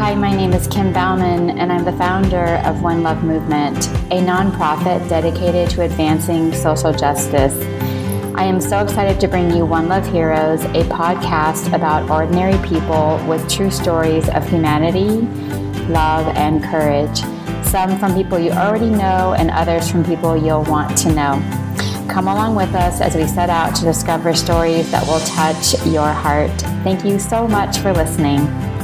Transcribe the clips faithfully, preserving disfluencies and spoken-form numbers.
Hi, my name is Kim Bauman, and I'm the founder of One Love Movement, a nonprofit dedicated to advancing social justice. I am so excited to bring you One Love Heroes, a podcast about ordinary people with true stories of humanity, love, and courage. Some from people you already know, and others from people you'll want to know. Come along with us as we set out to discover stories that will touch your heart. Thank you so much for listening.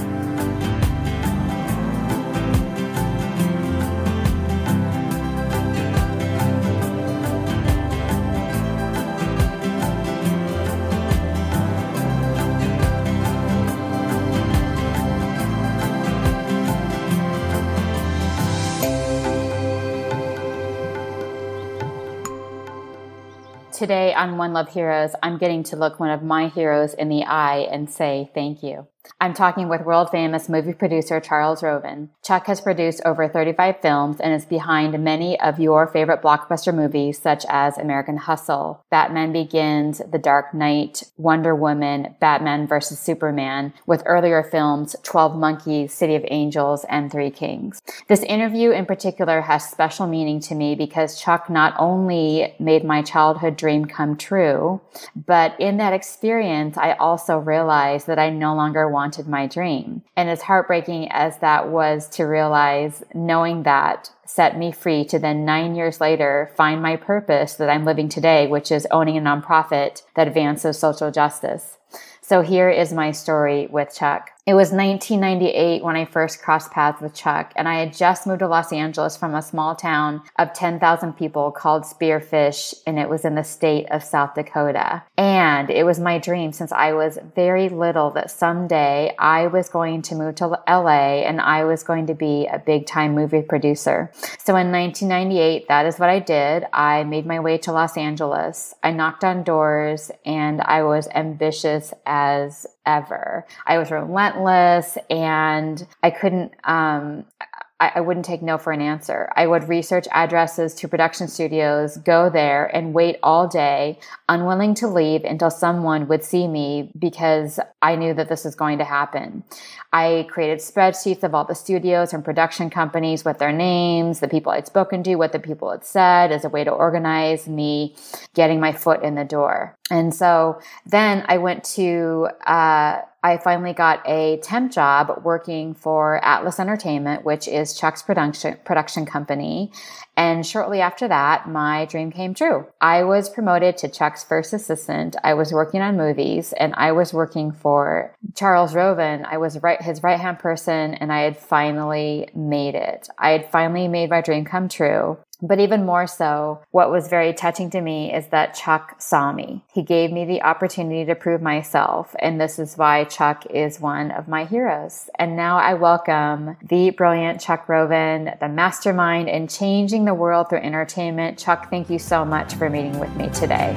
Today on One Love Heroes, I'm getting to look one of my heroes in the eye and say thank you. I'm talking with world-famous movie producer Charles Roven. Chuck has produced over thirty-five films and is behind many of your favorite blockbuster movies such as American Hustle, Batman Begins, The Dark Knight, Wonder Woman, Batman versus Superman, with earlier films twelve Monkeys, City of Angels, and Three Kings. This interview in particular has special meaning to me because Chuck not only made my childhood dream come true, but in that experience, I also realized that I no longer wanted my dream. And as heartbreaking as that was to realize, knowing that set me free to then nine years later find my purpose that I'm living today, which is owning a nonprofit that advances social justice. So here is my story with Chuck. It was nineteen ninety-eight when I first crossed paths with Chuck, and I had just moved to Los Angeles from a small town of ten thousand people called Spearfish, and it was in the state of South Dakota. And it was my dream since I was very little that someday I was going to move to L A and I was going to be a big-time movie producer. So in nineteen ninety-eight, that is what I did. I made my way to Los Angeles. I knocked on doors, and I was ambitious as ever. I was relentless, and I couldn't, um, I, I wouldn't take no for an answer. I would research addresses to production studios, go there and wait all day, unwilling to leave until someone would see me because I knew that this was going to happen. I created spreadsheets of all the studios and production companies with their names, the people I'd spoken to, what the people had said as a way to organize me getting my foot in the door. And so then I went to, uh, I finally got a temp job working for Atlas Entertainment, which is Chuck's production production company. And shortly after that, my dream came true. I was promoted to Chuck's first assistant. I was working on movies, and I was working for Charles Roven. I was right, his right-hand person, and I had finally made it. I had finally made my dream come true. But even more so, what was very touching to me is that Chuck saw me. He gave me the opportunity to prove myself, and this is why Chuck is one of my heroes. And now I welcome the brilliant Chuck Roven, the mastermind in changing the world through entertainment. Chuck, thank you so much for meeting with me today.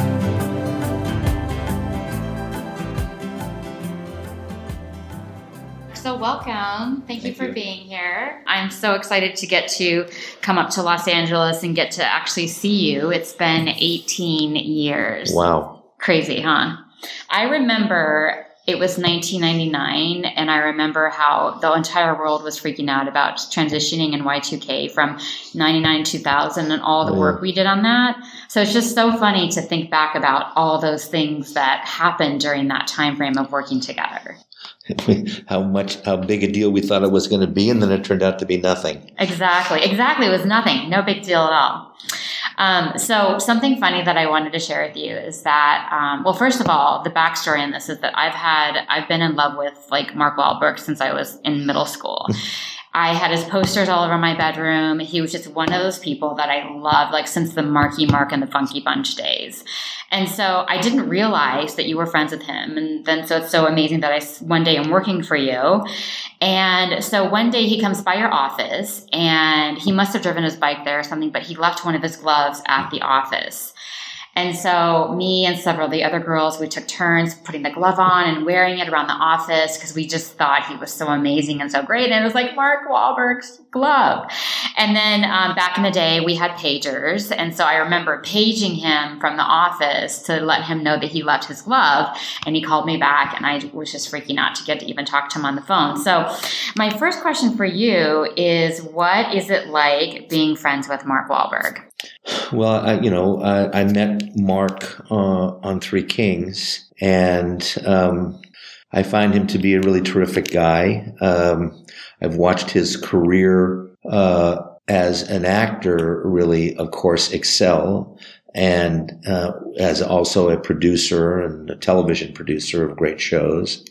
So welcome. Thank you Thank for you. being here. I'm so excited to get to come up to Los Angeles and get to actually see you. It's been eighteen years. Wow. Crazy, huh? I remember it was nineteen ninety-nine, and I remember how the entire world was freaking out about transitioning in Y two K from ninety-nine to two thousand and all the Yeah. work we did on that. So it's just so funny to think back about all those things that happened during that time frame of working together. How much, how big a deal we thought it was going to be, and then it turned out to be nothing. Exactly. Exactly. It was nothing. No big deal at all. Um, so something funny that I wanted to share with you is that, um, well, first of all, the backstory in this is that I've had, I've been in love with like Mark Wahlberg since I was in middle school. I had his posters all over my bedroom. He was just one of those people that I loved, like since the Marky Mark and the Funky Bunch days. And so I didn't realize that you were friends with him. And then so it's so amazing that I one day am working for you. And so one day he comes by your office, and he must have driven his bike there or something, but he left one of his gloves at the office. And so me and several of the other girls, we took turns putting the glove on and wearing it around the office because we just thought he was so amazing and so great. And it was like Mark Wahlberg's glove. And then um, back in the day, we had pagers. And so I remember paging him from the office to let him know that he left his glove. And he called me back, and I was just freaking out to get to even talk to him on the phone. So my first question for you is, what is it like being friends with Mark Wahlberg? Well, I, you know, I, I met Mark uh, on Three Kings, and um, I find him to be a really terrific guy. Um, I've watched his career uh, as an actor really, of course, excel, and uh, as also a producer and a television producer of great shows.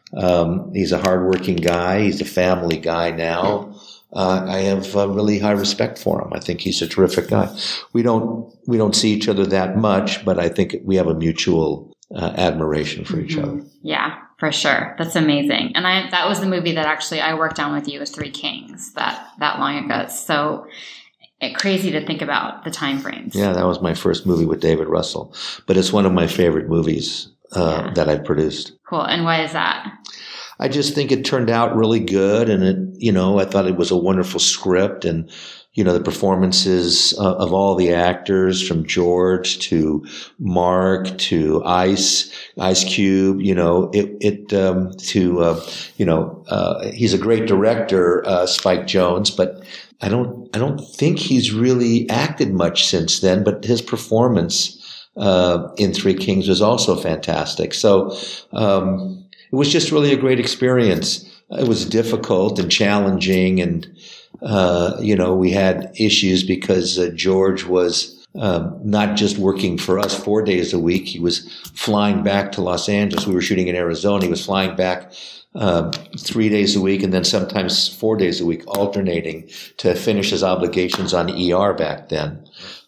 Um, he's a hardworking guy. He's a family guy now. Uh, I have uh, really high respect for him. I think he's a terrific guy. We don't we don't see each other that much, but I think we have a mutual uh, admiration for each Mm-hmm. other. Yeah, for sure. That's amazing. And I that was the movie that actually I worked on with you, was Three Kings, that that long ago. So it, crazy to think about the time frames. Yeah, that was my first movie with David Russell, but it's one of my favorite movies uh, Yeah. that I've produced. Cool. And why is that? I just think it turned out really good, and it, you know, I thought it was a wonderful script, and you know, the performances uh, of all the actors, from George to Mark to Ice, Ice Cube, you know, it, it um, to uh, you know, uh, he's a great director, uh, Spike Jonze, but I don't, I don't think he's really acted much since then. But his performance uh, in Three Kings was also fantastic. So. Um, It was just really a great experience. It was difficult and challenging, and uh, you know, we had issues because uh, George was um, not just working for us four days a week. He was flying back to Los Angeles. We were shooting in Arizona. He was flying back uh, three days a week, and then sometimes four days a week, alternating to finish his obligations on E R back then.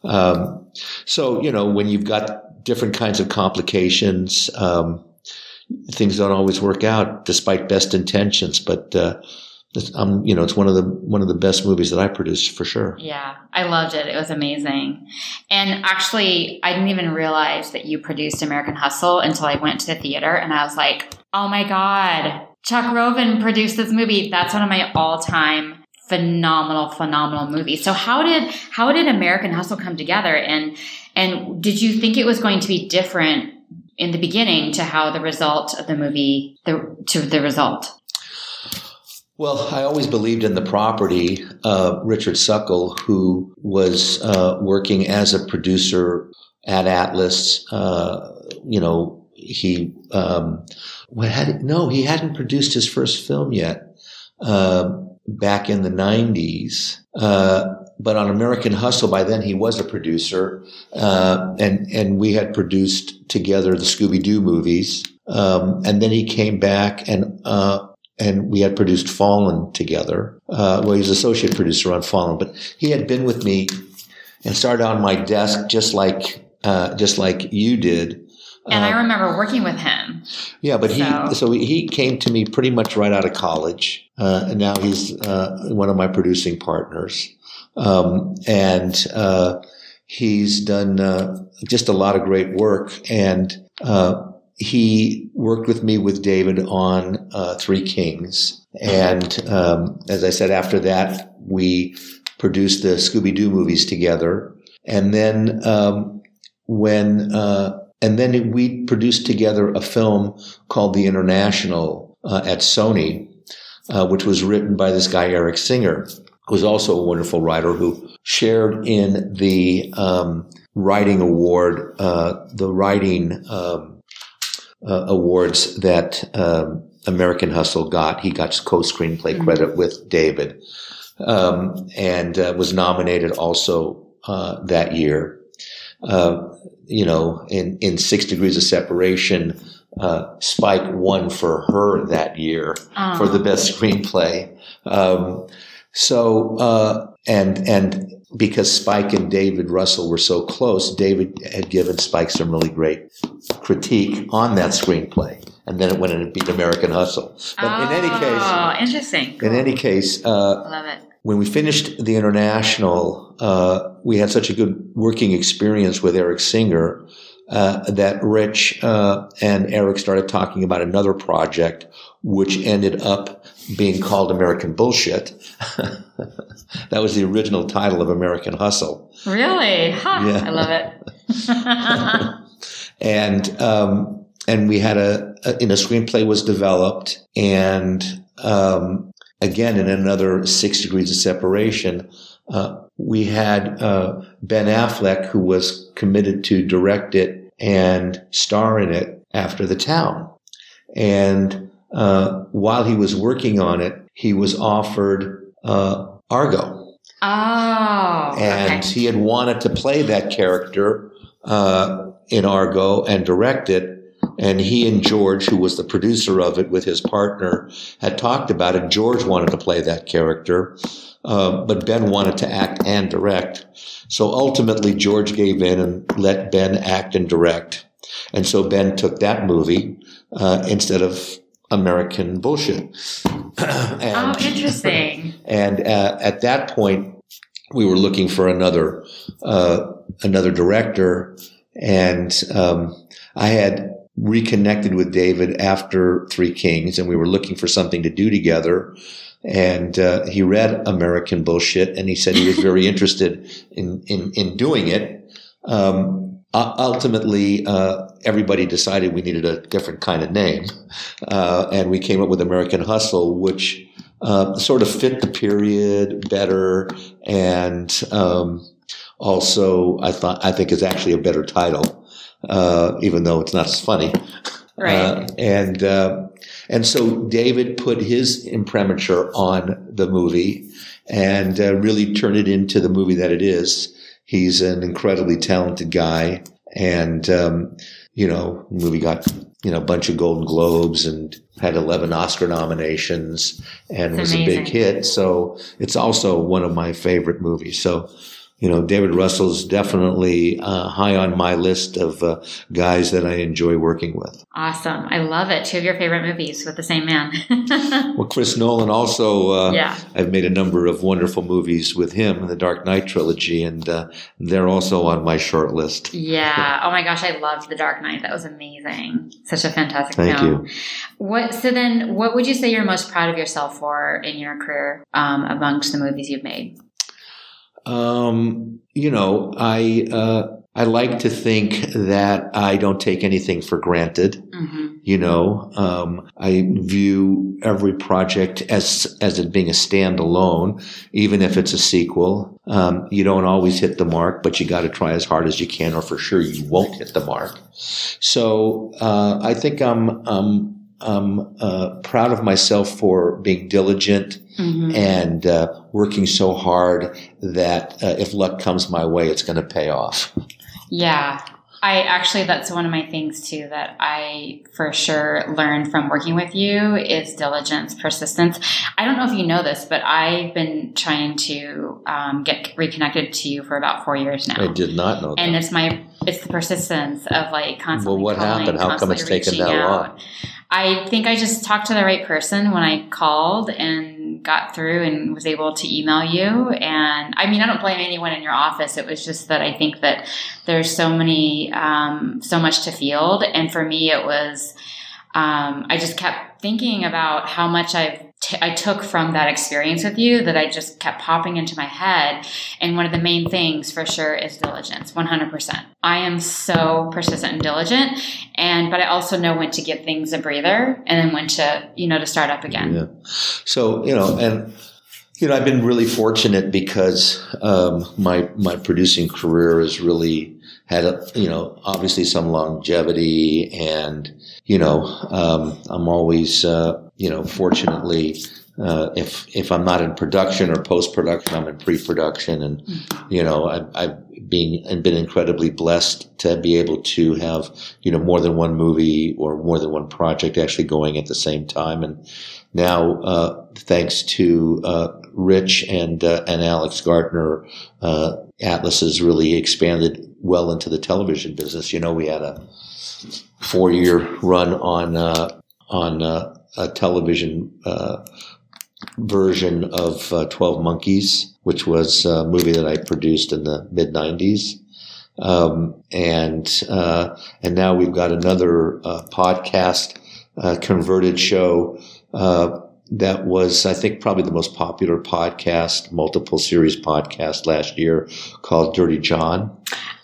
Um, so, you know, when you've got different kinds of complications, um, things don't always work out despite best intentions, but, uh, it's, um, you know, it's one of the, one of the best movies that I produced for sure. Yeah, I loved it. It was amazing. And actually, I didn't even realize that you produced American Hustle until I went to the theater, and I was like, oh my God, Chuck Roven produced this movie. That's one of my all-time phenomenal, phenomenal movies. So how did, how did American Hustle come together? And, and did you think it was going to be different in the beginning to how the result of the movie, the, to the result? Well, I always believed in the property. Uh, Richard Suckle, who was uh, working as a producer at Atlas, uh, you know, he um, what had no, he hadn't produced his first film yet uh, back in the nineties. Uh, but on American Hustle, by then he was a producer, uh, and and we had produced together the Scooby-Doo movies. Um, and then he came back and. Uh, And we had produced Fallen together. Uh, well, he was associate producer on Fallen, but he had been with me and started on my desk just like, uh, just like you did. And uh, I remember working with him. Yeah, but so. he, so he came to me pretty much right out of college. Uh, and now he's, uh, one of my producing partners. Um, and, uh, he's done, uh, just a lot of great work. And, uh, he worked with me with David on uh, Three Kings. And um, as I said, after that, we produced the Scooby-Doo movies together. And then um, when uh, and then we produced together a film called The International uh, at Sony, uh, which was written by this guy, Eric Singer, who was also a wonderful writer who shared in the um, writing award, uh, the writing um Uh, awards that um, American Hustle got. He got co-screenplay mm-hmm. credit with David, um, and uh, was nominated also uh, that year. Uh, you know, in, in Six Degrees of Separation, uh, Spike won for her that year uh-huh. for the best screenplay. Um, so, uh, and and because Spike and David Russell were so close, David had given Spike some really great critique on that screenplay, and then it went and it beat American Hustle. But oh, in any case, interesting. Cool. In any case, uh, love it. when we finished the International, uh, we had such a good working experience with Eric Singer uh, that Rich uh, and Eric started talking about another project, which ended up being called American Bullshit. That was the original title of American Hustle. Really? Huh. Yeah. I love it. and um, and we had a, a, you know, screenplay was developed, and um, again, in another Six Degrees of Separation, uh, we had uh, Ben Affleck, who was committed to direct it and star in it after The Town. And uh, while he was working on it, he was offered uh, Argo. Oh, and okay. He had wanted to play that character uh, in Argo and direct it. And he and George, who was the producer of it with his partner, had talked about it. George wanted to play that character, uh, but Ben wanted to act and direct. So ultimately, George gave in and let Ben act and direct. And so Ben took that movie uh, instead of American Bullshit. and, oh, interesting. And uh, at that point, we were looking for another uh, another director, and um, I had reconnected with David after Three Kings, and we were looking for something to do together. And uh, he read American Bullshit, and he said he was very interested in, in, in doing it. Um, ultimately, uh, everybody decided we needed a different kind of name. Uh, and we came up with American Hustle, which uh, sort of fit the period better. And um, also, I thought, I think is actually a better title. Uh, even though it's not as funny. Right. Uh, and, uh, and so David put his imprimatur on the movie and uh, really turned it into the movie that it is. He's an incredibly talented guy. And, um, you know, the movie got, you know, a bunch of Golden Globes and had eleven Oscar nominations and That's was amazing. a big hit. So it's also one of my favorite movies. So, you know, David Russell's definitely uh, high on my list of uh, guys that I enjoy working with. Awesome. I love it. Two of your favorite movies with the same man. Well, Chris Nolan also, uh, yeah. I've made a number of wonderful movies with him in the Dark Knight trilogy, and uh, they're also on my short list. Yeah. Oh my gosh, I loved The Dark Knight. That was amazing. Such a fantastic Thank film. you. What? So then, what would you say you're most proud of yourself for in your career um, amongst the movies you've made? Um, you know, I, uh, I like to think that I don't take anything for granted. Mm-hmm. You know, um, I view every project as, as it being a standalone, even if it's a sequel. Um, you don't always hit the mark, but you got to try as hard as you can, or for sure you won't hit the mark. So, uh, I think I'm, um, I'm, uh, proud of myself for being diligent. Mm-hmm. And uh, working so hard that uh, if luck comes my way, it's going to pay off. Yeah. I actually, that's one of my things too, that I for sure learned from working with you is diligence, persistence. I don't know if you know this, but I've been trying to um, get reconnected to you for about four years now. I did not know that. And it's my, it's the persistence of like constantly Well, what calling, happened? How come it's taken that out. long? I think I just talked to the right person when I called and got through and was able to email you. And I mean, I don't blame anyone in your office. It was just that I think that there's so many, um, so much to field. And for me, it was, um, I just kept thinking about how much I've T- I took from that experience with you that I just kept popping into my head. And one of the main things for sure is diligence, one hundred percent. I am so persistent and diligent, and but I also know when to give things a breather and then when to, you know, to start up again. Yeah. So, you know, and, you know, I've been really fortunate because um, my, my producing career has really had, a, you know, obviously some longevity, and, you know, um, I'm always, uh, you know, fortunately, uh, if, if I'm not in production or post-production, I'm in pre-production. And, mm-hmm. you know, I, I've been, and been incredibly blessed to be able to have, you know, more than one movie or more than one project actually going at the same time. And now, uh, thanks to, uh, Rich and, uh, and Alex Gardner, uh, Atlas has really expanded well into the television business. You know, we had a four-year run on, uh, on, uh, a television, uh, version of uh, twelve Monkeys, which was a movie that I produced in the mid nineties. Um, and, uh, and now we've got another, uh, podcast, uh, converted show, uh, that was, I think, probably the most popular podcast, multiple series podcast last year called Dirty John.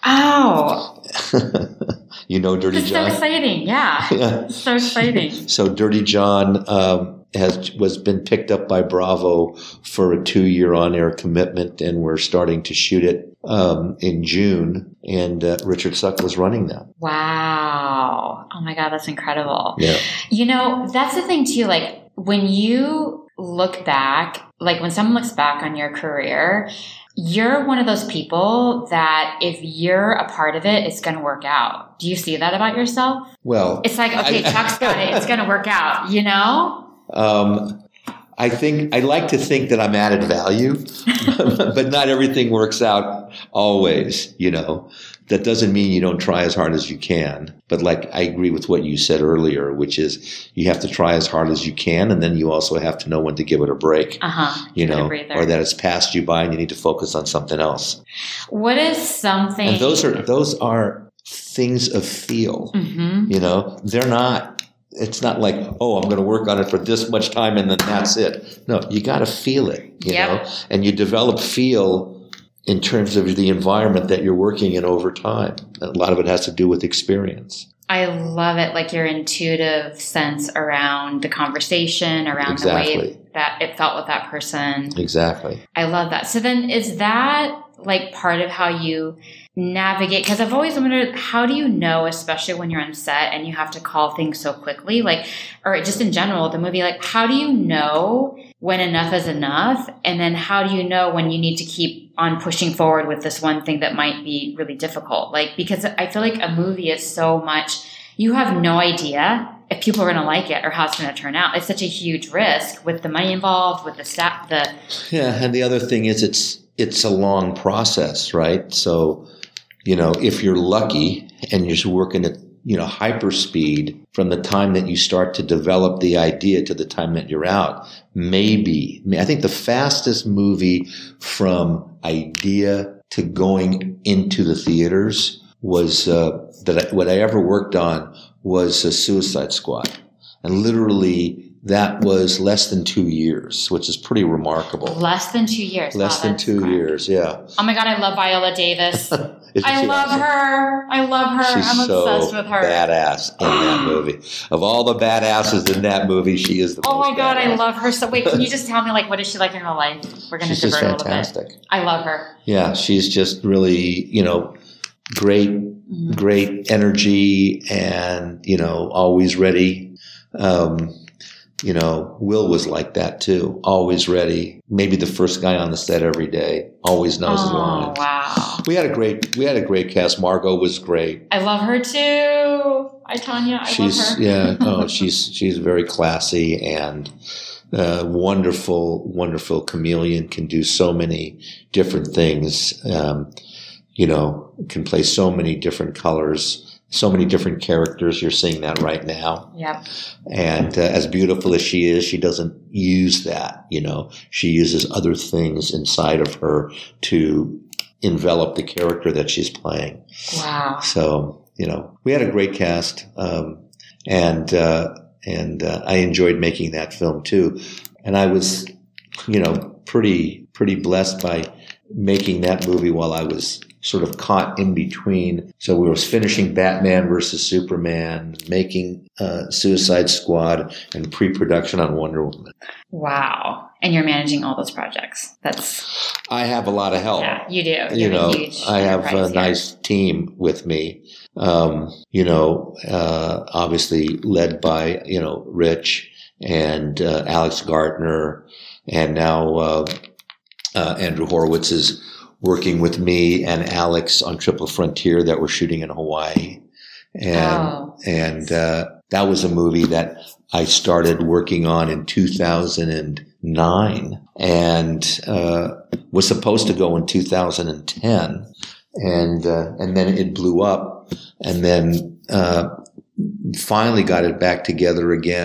Oh. You know Dirty That's John? so exciting. Yeah. yeah. So exciting. So Dirty John, um, has was been picked up by Bravo for a two-year on-air commitment, and we're starting to shoot it um, in June. And uh, Richard Suck was running that. Wow! Oh my God, that's incredible. Yeah. You know, that's the thing too. Like when you look back, like when someone looks back on your career, you're one of those people that if you're a part of it, it's going to work out. Do you see that about yourself? Well, it's like, okay, I, Chuck's got it. It's going to work out. You know. Um, I think I like to think that I'm added value, but not everything works out always, you know. That doesn't mean you don't try as hard as you can. But like I agree with what you said earlier, which is you have to try as hard as you can, and then you also have to know when to give it a break. Uh-huh. You know, or that it's passed you by and you need to focus on something else. What is something And those are those are things of feel. Mm-hmm. You know, they're not It's not like, oh, I'm going to work on it for this much time and then that's it. No, you got to feel it, you yep. know, and you develop feel in terms of the environment that you're working in over time. A lot of it has to do with experience. I love it, like your intuitive sense around the conversation, around exactly. the way that it felt with that person. Exactly. I love that. So then is that like part of how you navigate? Because I've always wondered, how do you know, especially when you're on set and you have to call things so quickly, like, or just in general, the movie, like, how do you know when enough is enough? And then how do you know when you need to keep on pushing forward with this one thing that might be really difficult? Like, because I feel like a movie is so much, you have no idea if people are going to like it or how it's going to turn out. It's such a huge risk with the money involved, with the staff, the. Yeah. And the other thing is it's, it's a long process, right? So, you know, if you're lucky and you're working at, you know, hyper speed from the time that you start to develop the idea to the time that you're out, maybe, I think the fastest movie from idea to going into the theaters was, uh, that I, what I ever worked on was a Suicide Squad. And literally that was less than two years, which is pretty remarkable. Less than two years. Less wow, than two great. years, yeah. Oh my God, I love Viola Davis. I love awesome? her. I love her. She's I'm so obsessed with her. Badass in that movie. Of all the badasses in that movie, she is the oh most my God, badass. I love her. So wait, can you just tell me, like, what is she like in real life? We're going to divert a little fantastic. bit. I love her. Yeah, she's just really, you know, great, mm-hmm. great energy and, you know, always ready. Um, You know, Will was like that too. Always ready. Maybe the first guy on the set every day. Always knows oh, his lines. Wow. We had a great, we had a great cast. Margot was great. I love her too. I Tanya, I she's, love her. yeah. Oh, she's she's very classy and uh, wonderful, wonderful chameleon. Can do so many different things. Um, you know, can play so many different colors. So many different characters. You're seeing that right now. Yep. And uh, as beautiful as she is, she doesn't use that, you know. She uses other things inside of her to envelop the character that she's playing. Wow. So, you know, we had a great cast. Um, and, uh, and, uh, I enjoyed making that film too. And I was, you know, pretty, pretty blessed by making that movie while I was sort of caught in between. So we were finishing Batman versus Superman, making uh, Suicide Squad, and pre-production on Wonder Woman. Wow. And you're managing all those projects. That's. I have a lot of help. Yeah, you do. You, you have know, a huge I have a here. nice team with me. Um, you know, uh, obviously led by, you know, Rich and uh, Alex Gartner, and now uh, uh, Andrew Horowitz is working with me and Alex on Triple Frontier that we're shooting in Hawaii. And, oh. and, uh, that was a movie that I started working on in two thousand nine and, uh, was supposed to go in two thousand ten. And, uh, and then it blew up and then, uh, finally got it back together again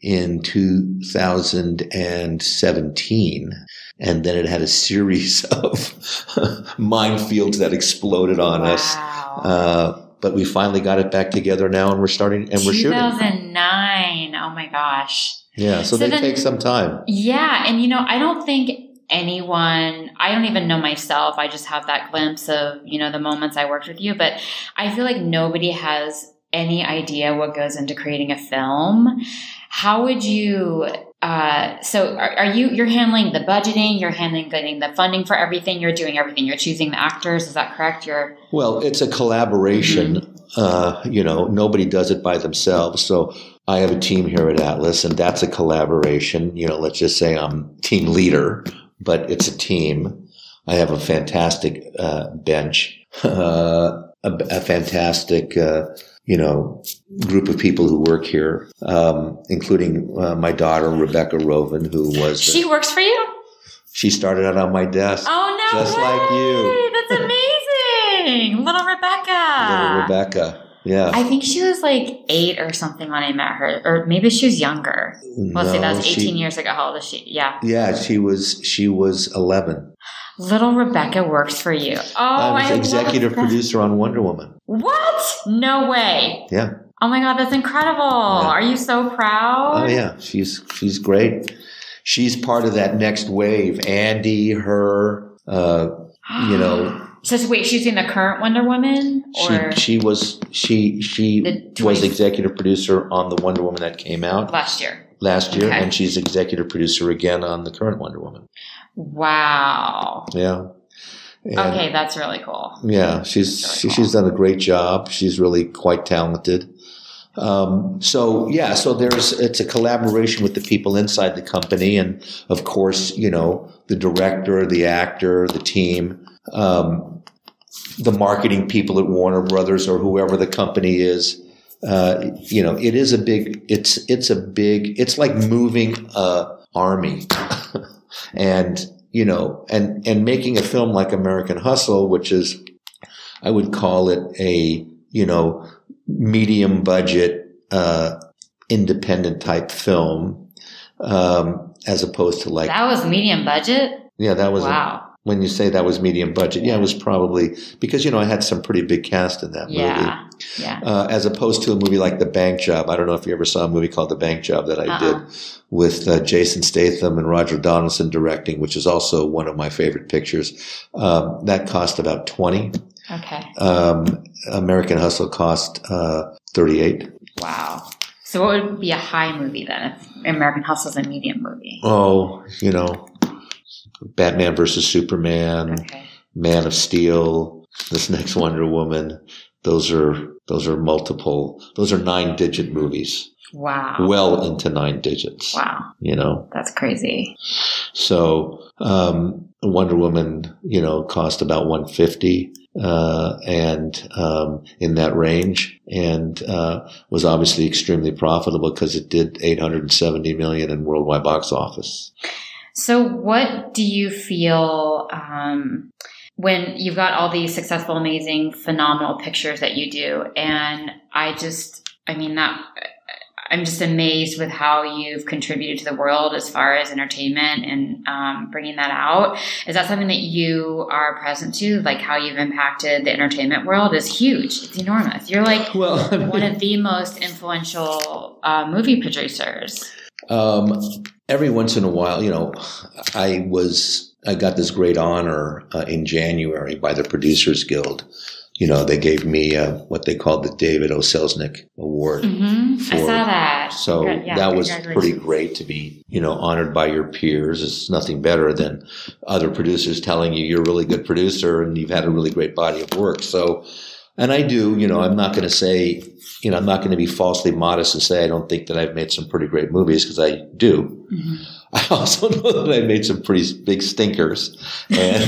in two thousand seventeen. And then it had a series of minefields that exploded on wow. us. Uh, but we finally got it back together now, and we're starting, and we're shooting. two thousand nine. Oh my gosh. Yeah. So, so they then, take some time. Yeah. And, you know, I don't think anyone, I don't even know myself. I just have that glimpse of, you know, the moments I worked with you, but I feel like nobody has any idea what goes into creating a film. How would you, uh, so are, are you, you're handling the budgeting, you're handling getting the funding for everything, you're doing everything, you're choosing the actors, is that correct? You're Well, it's a collaboration. Mm-hmm. Uh, you know, nobody does it by themselves. So I have a team here at Atlas, and that's a collaboration. You know, let's just say I'm team leader, but it's a team. I have a fantastic uh, bench, uh, a, a fantastic, uh, you know, group of people who work here, um, including uh, my daughter, Rebecca Rovin, who was... She uh, works for you? She started out on my desk. Oh, no Just way. like you. That's amazing. Little Rebecca. Little Rebecca. Yeah. I think she was like eight or something when I met her, or maybe she was younger. Let's no, say that was eighteen she, years ago. How old is she? Yeah. Yeah, she was, she was eleven. Little Rebecca works for you. Oh, I was I executive producer on Wonder Woman. What? No way. Yeah. Oh my God, that's incredible. Yeah. Are you so proud? Oh yeah, she's she's great. She's part of that next wave. Andy, her, uh, you know. So, so wait, she's doing the current Wonder Woman? Or she she was she she was executive producer on the Wonder Woman that came out last year. Last year, okay. And she's executive producer again on the current Wonder Woman. Wow. Yeah. And okay, that's really cool. Yeah, she's really she, cool. she's done a great job. She's really quite talented. Um, so yeah, so there's it's a collaboration with the people inside the company, and of course, you know, the director, the actor, the team, um, the marketing people at Warner Brothers or whoever the company is. Uh, you know, it is a big. It's it's a big. It's like moving a army, and you know, and and making a film like American Hustle, which is, I would call it a you know. medium budget, uh, independent type film, um, as opposed to like. That was medium budget? Yeah, that was. Wow. A, when you say that was medium budget, yeah, it was probably because, you know, I had some pretty big cast in that yeah. movie. Yeah. Uh, as opposed to a movie like The Bank Job. I don't know if you ever saw a movie called The Bank Job that I uh-uh. did with uh, Jason Statham and Roger Donaldson directing, which is also one of my favorite pictures. Um, that cost about twenty. Okay. Um, American Hustle cost uh, thirty-eight. Wow. So what would be a high movie then if American Hustle is a medium movie? Oh, you know, Batman versus Superman, okay. Man of Steel, this next Wonder Woman. Those are those are multiple. Those are nine digit movies. Wow. Well into nine digits. Wow. You know. That's crazy. So um, Wonder Woman, you know, cost about one hundred fifty. Uh, and, um, in that range, and, uh, was obviously extremely profitable because it did eight hundred seventy million in worldwide box office. So what do you feel, um, when you've got all these successful, amazing, phenomenal pictures that you do? And I just, I mean, that, I'm just amazed with how you've contributed to the world as far as entertainment and um, bringing that out. Is that something that you are present to? Like how you've impacted the entertainment world is huge. It's enormous. You're like well, I mean, one of the most influential uh, movie producers. Um, every once in a while, you know, I was, I got this great honor uh, in January by the Producers Guild. You know, they gave me uh, what they called the David O. Selznick Award. Mm-hmm. For, I saw that. So yeah, that was pretty great to be, you know, honored by your peers. It's nothing better than other producers telling you you're a really good producer and you've had a really great body of work. So, and I do, you know, I'm not going to say, you know, I'm not going to be falsely modest and say I don't think that I've made some pretty great movies because I do. Mm-hmm. I also know that I made some pretty big stinkers. And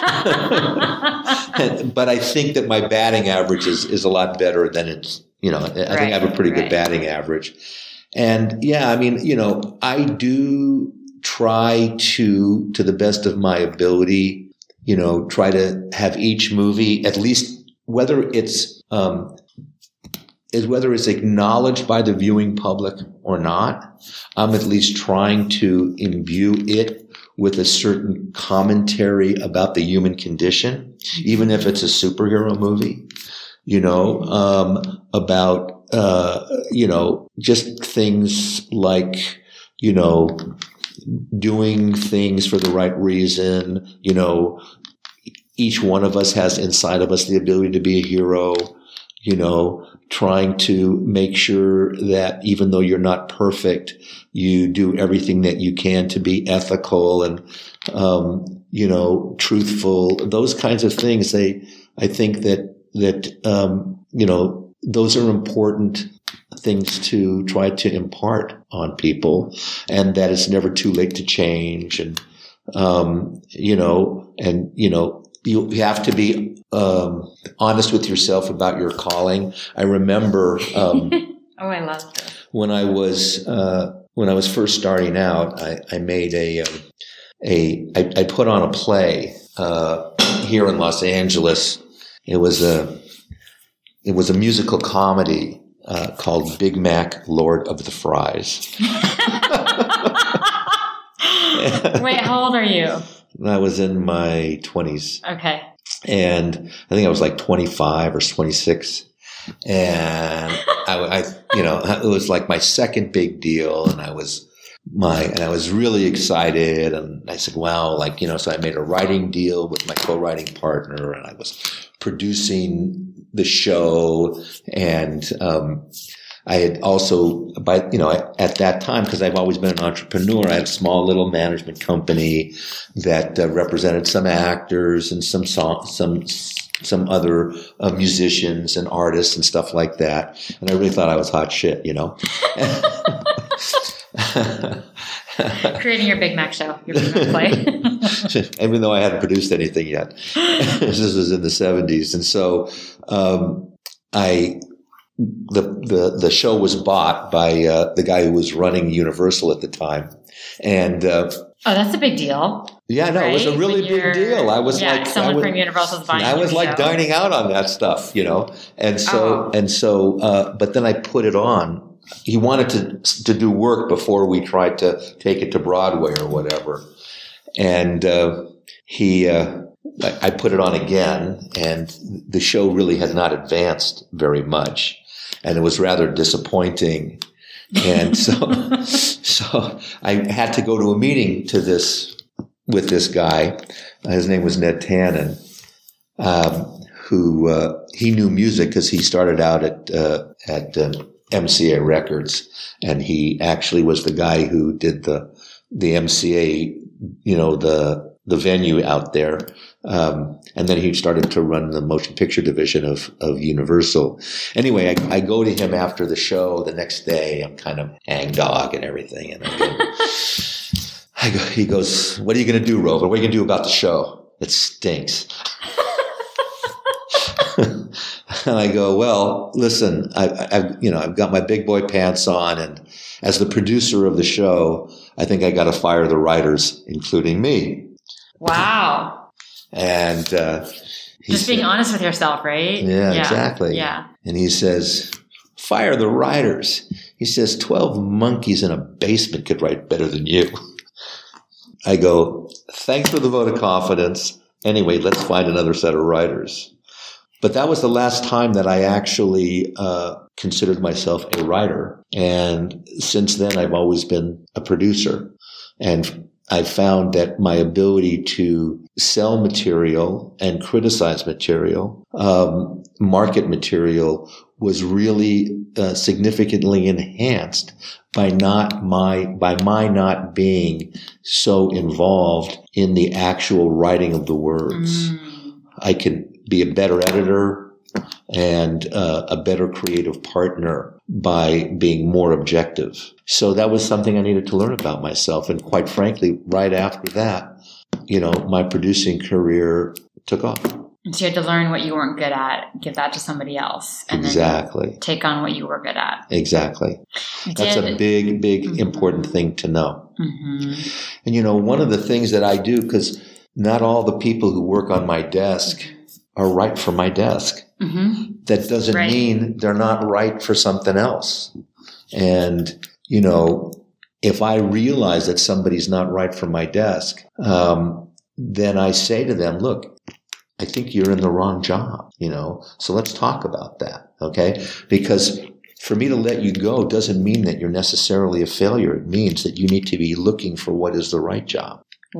and, but I think that my batting average is, is a lot better than it's, you know, I right, think I have a pretty right. good batting average. And yeah, I mean, you know, I do try to, to the best of my ability, you know, try to have each movie, at least whether it's, um, is whether it's acknowledged by the viewing public or not, I'm at least trying to imbue it with a certain commentary about the human condition, even if it's a superhero movie, you know, um, about, uh, you know, just things like, you know, doing things for the right reason. You know, each one of us has inside of us the ability to be a hero, you know, trying to make sure that even though you're not perfect, you do everything that you can to be ethical and, um, you know, truthful, those kinds of things. They, I think that, that, um, you know, those are important things to try to impart on people, and that it's never too late to change. And, um, you know, and, you know, you have to be, um, honest with yourself about your calling. I remember, um, oh, I love this. When I was, uh, when I was first starting out, I, I made a, um, a, I, I put on a play, uh, here in Los Angeles. It was a, it was a musical comedy, uh, called Big Mac, Lord of the Fries. Wait, how old are you? I was in my twenties. Okay. And I think I was like twenty-five or twenty-six. And I, I, you know, it was like my second big deal. And I was my, and I was really excited. And I said, wow, like, you know, so I made a writing deal with my co-writing partner, and I was producing the show. And, um, I had also, by, you know, at that time, because I've always been an entrepreneur, I had a small little management company that uh, represented some actors and some song, some, some other uh, musicians and artists and stuff like that. And I really thought I was hot shit, you know. Creating your Big Mac show, your Big Mac play. Even though I hadn't produced anything yet. This was in the seventies. And so, um, I, The, the, the show was bought by, uh, the guy who was running Universal at the time. And, uh, oh, that's a big deal. Yeah, no, right? It was a really big deal. I was yeah, like, someone I was, from Universal's buying I was your like show. dining out on that stuff, you know? And so, oh. and so, uh, but then I put it on. He wanted to, to do work before we tried to take it to Broadway or whatever. And, uh, he, uh, I, I put it on again, and the show really had not advanced very much. And it was rather disappointing. And so, so I had to go to a meeting to this, with this guy. His name was Ned Tannen, um, who, uh, he knew music because he started out at, uh, at, uh, M C A Records. And he actually was the guy who did the, the M C A, you know, the, the venue out there. Um, and then he started to run the motion picture division of, of Universal. Anyway, I, I go to him after the show the next day. I'm kind of hangdog and everything. And I go, I go, he goes, what are you going to do, Rover? What are you going to do about the show? It stinks. And I go, well, listen, I, I've, you know, I've got my big boy pants on, and as the producer of the show, I think I got to fire the writers, including me. Wow. And, uh, just being said, honest with yourself, right? Yeah, yeah, exactly. Yeah. And he says, fire the writers. He says, twelve monkeys in a basement could write better than you. I go, thanks for the vote of confidence. Anyway, let's find another set of writers. But that was the last time that I actually uh, considered myself a writer. And since then, I've always been a producer. And I found that my ability to sell material and criticize material, um, market material, was really uh, significantly enhanced by not my by my not being so involved in the actual writing of the words. Mm. I could be a better editor and uh, a better creative partner by being more objective. So that was something I needed to learn about myself. And quite frankly, right after that, you know, my producing career took off. So you had to learn what you weren't good at, give that to somebody else. And exactly. Then take on what you were good at. Exactly. Did, That's a big, big, mm-hmm. important thing to know. Mm-hmm. And, you know, one of the things that I do, because not all the people who work on my desk are right for my desk. Mm-hmm. That doesn't Right. mean they're not right for something else. And, you know, if I realize that somebody's not right for my desk, um, then I say to them, look, I think you're in the wrong job, you know, so let's talk about that, okay? Because for me to let you go doesn't mean that you're necessarily a failure. It means that you need to be looking for what is the right job.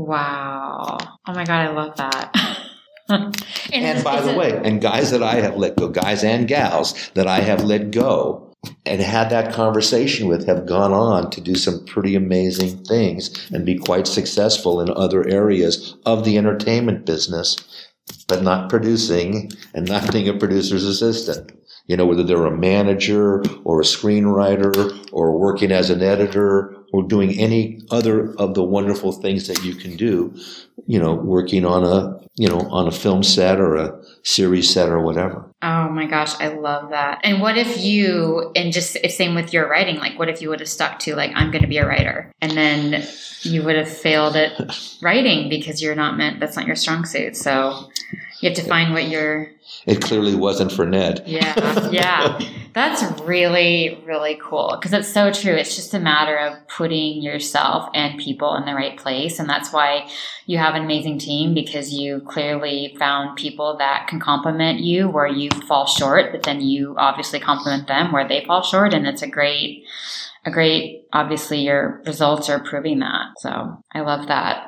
Wow. Oh my God, I love that. and And by the way, and guys that I have let go, guys and gals that I have let go and had that conversation with have gone on to do some pretty amazing things and be quite successful in other areas of the entertainment business, but not producing and not being a producer's assistant. You know, whether they're a manager or a screenwriter or working as an editor or doing any other of the wonderful things that you can do, you know, working on a, you know, on a film set or a series set or whatever. Oh my gosh, I love that. And what if you, and just it's same with your writing, like what if you would have stuck to like, I'm going to be a writer, and then you would have failed at writing because you're not meant, that's not your strong suit. So you have to find what you're. It clearly wasn't for Ned. Yeah, yeah. That's really, really cool because it's so true. It's just a matter of putting yourself and people in the right place. And that's why you have an amazing team, because you clearly found people that can complement you where you fall short, but then you obviously complement them where they fall short. And it's a great, a great, obviously your results are proving that. So I love that.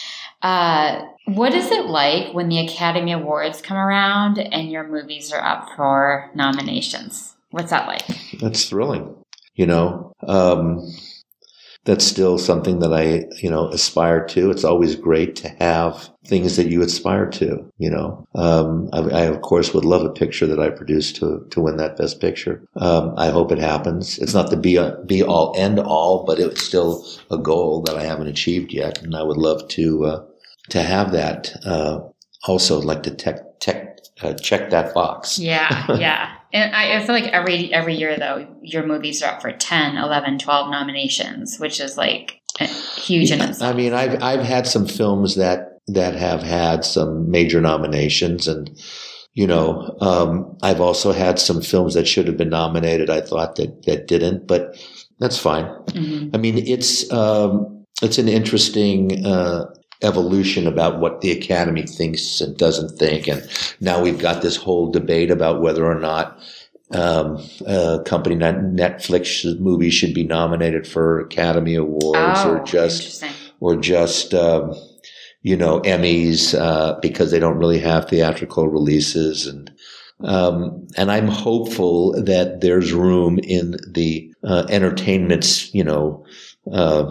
Uh, what is it like when the Academy Awards come around and your movies are up for nominations? What's that like? That's thrilling. You know, um, that's still something that I, you know, aspire to. It's always great to have things that you aspire to, you know. Um, I, I, of course, would love a picture that I produced to, to win that Best Picture. Um, I hope it happens. It's not the be, be all, end all, but it's still a goal that I haven't achieved yet. And I would love to, uh, to have that, uh, also like to tech, tech, uh, check that box. Yeah, yeah. And I, I feel like every every year, though, your movies are up for ten, eleven, twelve nominations, which is like huge in itself. I mean, I've I've had some films that, that have had some major nominations, and, you know, um, I've also had some films that should have been nominated, I thought that, that didn't, but that's fine. Mm-hmm. I mean, it's um, it's an interesting uh evolution about what the Academy thinks and doesn't think. And now we've got this whole debate about whether or not um, a company, Netflix movies should be nominated for Academy Awards oh, or just, or just, um, you know, Emmys, uh, because they don't really have theatrical releases. And, um, and I'm hopeful that there's room in the, uh, entertainment's, you know, uh,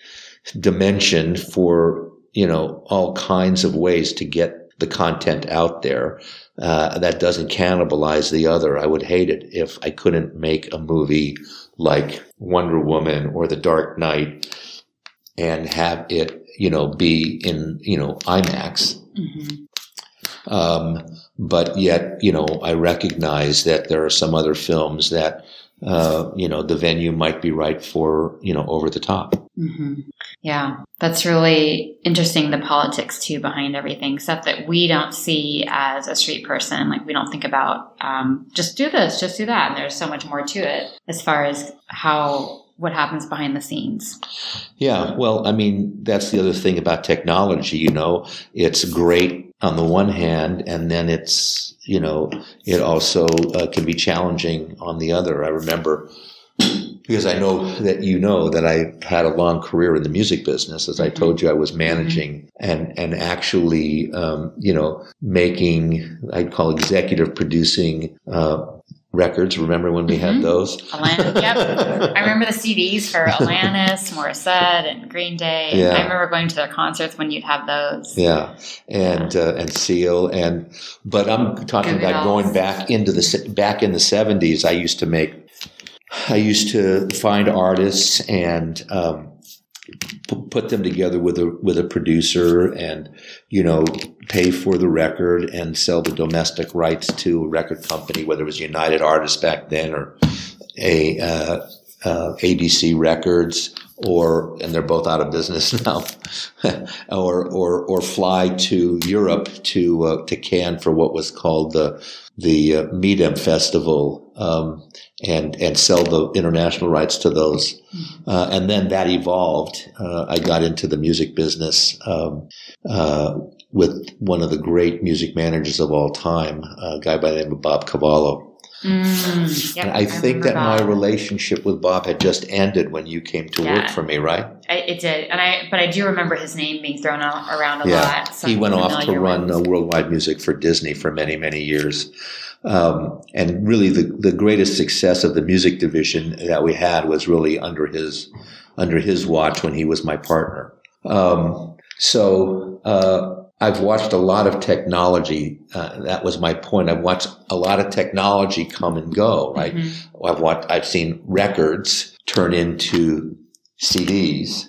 dimension for, you know, all kinds of ways to get the content out there uh, that doesn't cannibalize the other. I would hate it if I couldn't make a movie like Wonder Woman or The Dark Knight and have it, you know, be in, you know, IMAX. Mm-hmm. Um, but yet, you know, I recognize that there are some other films that, uh, you know, the venue might be right for, you know, over the top. Mm-hmm. Yeah, that's really interesting, the politics too behind everything, stuff that we don't see as a street person. Like we don't think about um, just do this, just do that. And there's so much more to it as far as how, what happens behind the scenes. Yeah, well, I mean, that's the other thing about technology, you know, it's great on the one hand, and then it's, you know, it also uh, can be challenging on the other. I remember, because I know that you know that I had a long career in the music business. As I told you, I was managing mm-hmm. and, and actually, um, you know, making, I'd call executive producing, uh, records. Remember when we mm-hmm. had those? Alanis, yep. I remember the C Ds for Alanis, Morissette, and Green Day. And yeah. I remember going to their concerts when you'd have those. Yeah. And, uh, and Seal. And, but I'm talking Good about going back into the, back in the seventies. I used to make, I used to find artists and um, p- put them together with a with a producer, and you know, pay for the record and sell the domestic rights to a record company, whether it was United Artists back then or a uh, uh, A B C Records or and they're both out of business now, or or or fly to Europe to uh, to Cannes for what was called the the uh, Midem Festival, um, and and sell the international rights to those, uh, and then that evolved. Uh, I got into the music business um, uh, with one of the great music managers of all time, a guy by the name of Bob Cavallo. Mm, yep, and I, I think that Bob. My relationship with Bob had just ended when you came to yeah, work for me, right? I, it did, and I but I do remember his name being thrown out, around a yeah. lot. So he went off to run uh, worldwide music for Disney for many, many years. Um, and really the, the greatest success of the music division that we had was really under his, under his watch when he was my partner. Um, so, uh, I've watched a lot of technology. Uh, that was my point. I've watched a lot of technology come and go, right? Mm-hmm. I've watched, I've seen records turn into C Ds.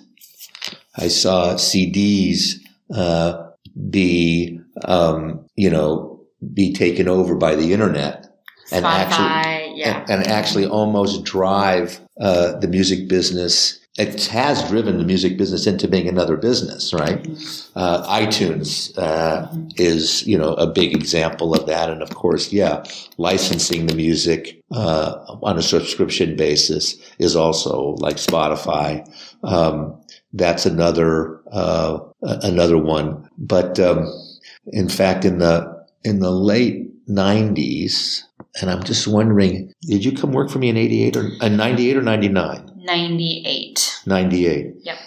I saw C Ds, uh, be, um, you know, be taken over by the internet and Spotify, actually, yeah. and, and actually almost drive, uh, the music business. It has driven the music business into being another business, right? Mm-hmm. Uh, iTunes, uh, mm-hmm. is, you know, a big example of that. And of course, yeah, licensing the music, uh, on a subscription basis is also like Spotify. Um, that's another, uh, another one. But, um, in fact, in the, in the late nineties, and I'm just wondering, did you come work for me in eighty-eight or uh, ninety-eight or ninety-nine? ninety-eight. ninety-eight. Yep.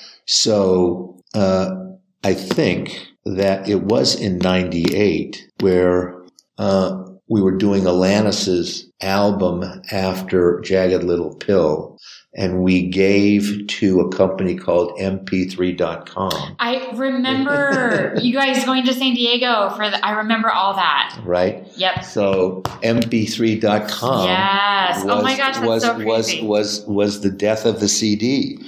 So uh, I think that it was in ninety-eight where uh, we were doing Alanis's album after Jagged Little Pill, and we gave to a company called M P three dot com. I remember you guys going to San Diego for the, I remember all that. Right? Yep. So M P three dot com. Yes. Was, oh my gosh, that's was, so crazy. Was, was, was the death of the C D.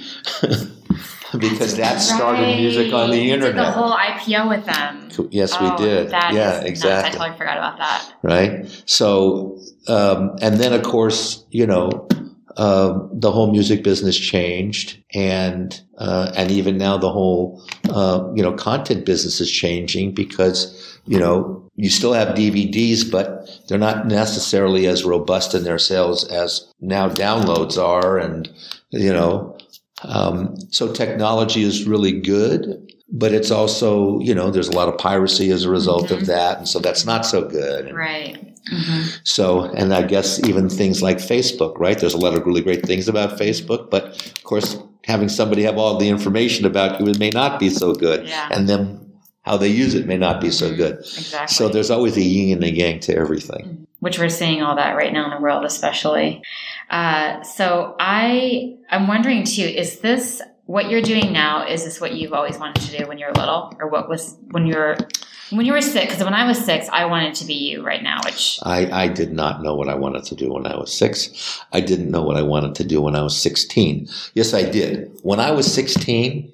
Because that started right. music on the internet. We did the whole I P O with them. Yes, oh, we did. That yeah, is exactly. Nuts. I totally forgot about that. Right? So, um, and then of course, you know, Uh, the whole music business changed, and uh, and even now the whole uh, you know content business is changing because you know you still have D V Ds, but they're not necessarily as robust in their sales as now downloads are, and you know um, so technology is really good, but it's also you know there's a lot of piracy as a result mm-hmm. of that, and so that's not so good. Right. Mm-hmm. So, and I guess even things like Facebook, right? There's a lot of really great things about Facebook, but of course, having somebody have all the information about you, it may not be so good. Yeah. And then how they use it may not be so good. Exactly. So there's always a yin and a yang to everything. Which we're seeing all that right now in the world, especially. Uh, so I, I'm wondering too, is this what you're doing now? Is this what you've always wanted to do when you were little, or what was when you were When you were six? Because when I was six, I wanted to be you right now, which... I, I did not know what I wanted to do when I was six. I didn't know what I wanted to do when I was sixteen. Yes, I did. When I was sixteen,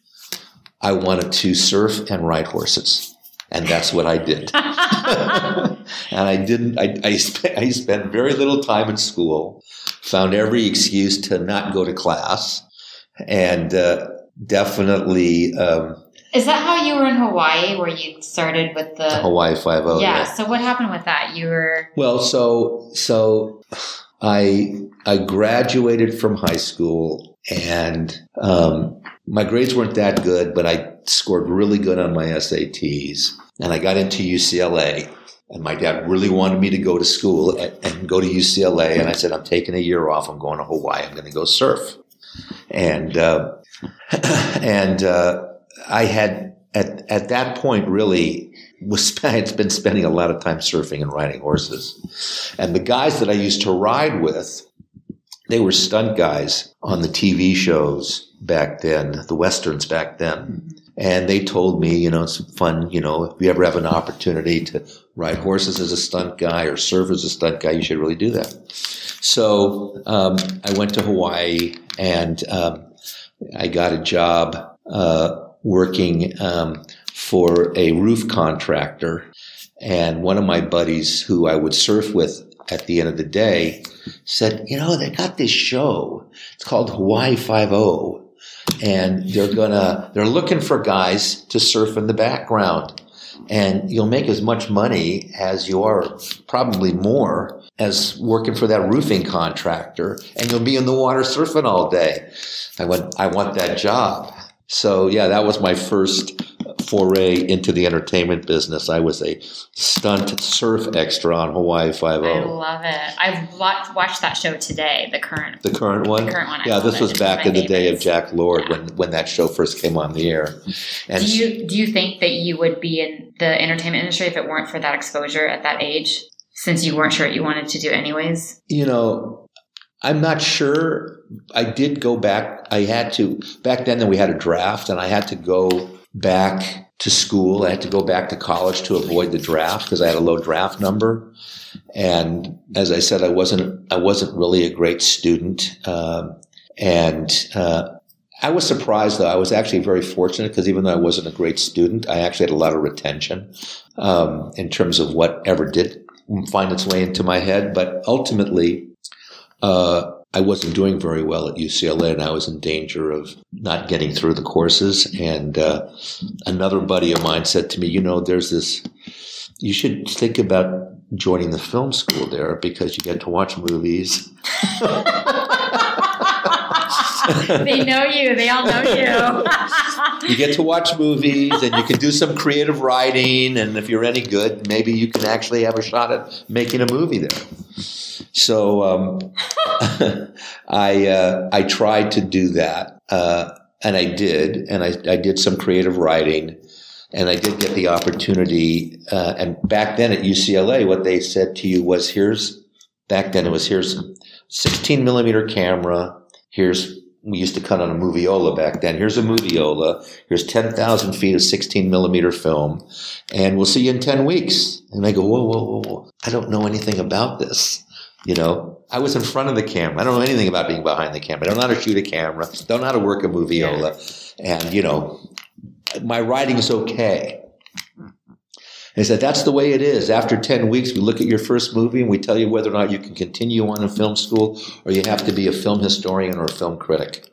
I wanted to surf and ride horses. And that's what I did. And I didn't... I, I, spent, I spent very little time in school, found every excuse to not go to class, and uh, definitely... Um, Is that how you were in Hawaii, where you started with the Hawaii Five-O? Yeah, yeah. So what happened with that? You were well. So so I I graduated from high school, and um, my grades weren't that good, but I scored really good on my S A Ts, and I got into U C L A. And my dad really wanted me to go to school and, and go to U C L A, and I said, "I'm taking a year off. I'm going to Hawaii. I'm going to go surf." And uh, and uh, I had, at, at that point, really was, I had been spending a lot of time surfing and riding horses. And the guys that I used to ride with, they were stunt guys on the T V shows back then, the Westerns back then. And they told me, you know, it's fun, you know, if you ever have an opportunity to ride horses as a stunt guy or surf as a stunt guy, you should really do that. So um, I went to Hawaii, and um, I got a job uh working um, for a roof contractor. And one of my buddies who I would surf with at the end of the day said, you know, they got this show. It's called Hawaii Five-O. and they're gonna they're looking for guys to surf in the background. And you'll make as much money as you are, probably more, as working for that roofing contractor, and you'll be in the water surfing all day. I went, I want that job. So yeah, that was my first foray into the entertainment business. I was a stunt surf extra on Hawaii Five-O. I love it. I've watched that show today, the current The current one? The current one. I yeah, this was it. back in the day of Jack Lord yeah. when, when that show first came on the air. And do you do you think that you would be in the entertainment industry if it weren't for that exposure at that age, since you weren't sure what you wanted to do anyways? You know, I'm not sure. I did go back. I had to, back then we had a draft, and I had to go back to school. I had to go back to college to avoid the draft because I had a low draft number. And as I said, I wasn't, I wasn't really a great student. Um, and, uh, I was surprised though. I was actually very fortunate because even though I wasn't a great student, I actually had a lot of retention, um, in terms of whatever did find its way into my head. But ultimately, uh, I wasn't doing very well at U C L A, and I was in danger of not getting through the courses. And uh, another buddy of mine said to me, you know, there's this, you should think about joining the film school there because you get to watch movies. They know you. They all know you. You get to watch movies, and you can do some creative writing. And if you're any good, maybe you can actually have a shot at making a movie there. So um, I uh, I tried to do that, uh, and I did, and I, I did some creative writing, and I did get the opportunity. Uh, and back then at U C L A, what they said to you was, "Here's." Back then, it was here's sixteen millimeter camera. Here's we used to cut on a moviola back then. Here's a moviola. Here's ten thousand feet of sixteen millimeter film, and we'll see you in ten weeks. And I go, whoa, whoa, whoa, whoa! I don't know anything about this. You know, I was in front of the camera. I don't know anything about being behind the camera. I don't know how to shoot a camera. Don't know how to work a moviola. And, you know, my writing is okay. And he said, that's the way it is. After ten weeks, we look at your first movie and we tell you whether or not you can continue on in film school or you have to be a film historian or a film critic.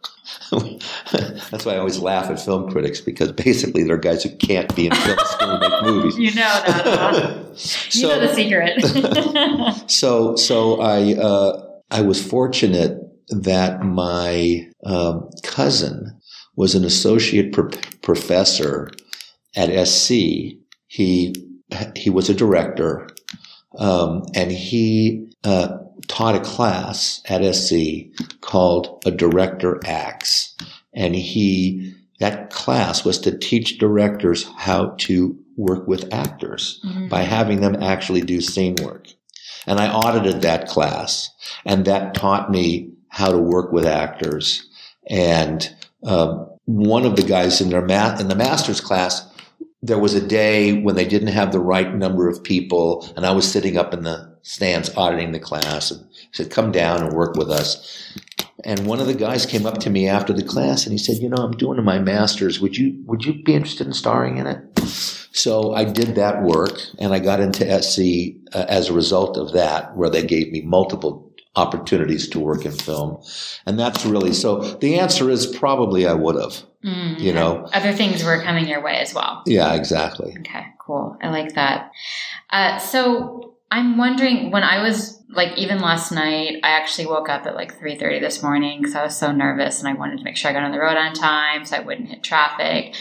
That's why I always laugh at film critics, because basically they're guys who can't be in film school and make movies. You know that. Huh? You so, know the secret. so, so I, uh, I was fortunate that my um, cousin was an associate pro- professor at S C. He he was a director, um, and he uh, taught a class at S C called A Director Acts. And he, that class was to teach directors how to work with actors mm-hmm. by having them actually do scene work. And I audited that class, and that taught me how to work with actors. And um, one of the guys in their math, in the master's class, there was a day when they didn't have the right number of people, and I was sitting up in the stands auditing the class, and he said, come down and work with us. And one of the guys came up to me after the class, and he said, you know, I'm doing my master's. Would you would you be interested in starring in it? So I did that work, and I got into S C uh, as a result of that, where they gave me multiple opportunities to work in film. And that's really, so the answer is probably I would have, mm, you know. Other things were coming your way as well. Yeah, exactly. Okay, cool. I like that. Uh, so I'm wondering, when I was, like, even last night, I actually woke up at like three thirty this morning because I was so nervous and I wanted to make sure I got on the road on time so I wouldn't hit traffic.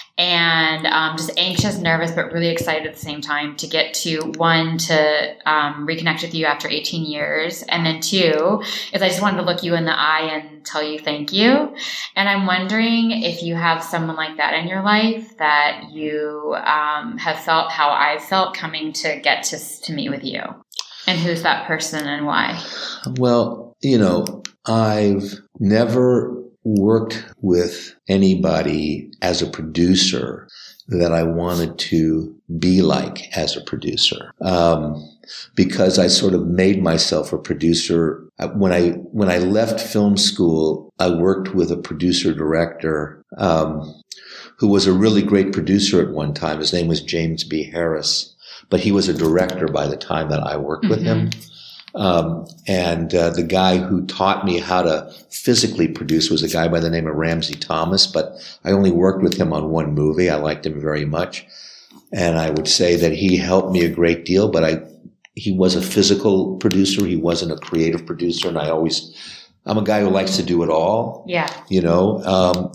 And um, just anxious, nervous, but really excited at the same time to get to, one, to um, reconnect with you after eighteen years. And then two, is I just wanted to look you in the eye and tell you thank you. And I'm wondering if you have someone like that in your life that you um, have felt how I felt coming to get to, to meet with you. And who's that person and why? Well, you know, I've never worked with anybody as a producer that I wanted to be like as a producer, um, because I sort of made myself a producer. When I when I left film school, I worked with a producer director um, who was a really great producer at one time. His name was James B. Harris, but he was a director by the time that I worked mm-hmm. with him. Um, and uh, the guy who taught me how to physically produce was a guy by the name of Ramsey Thomas, but I only worked with him on one movie. I liked him very much. And I would say that he helped me a great deal, but I, he was a physical producer. He wasn't a creative producer. And I always, I'm a guy who likes to do it all. Yeah. You know, um,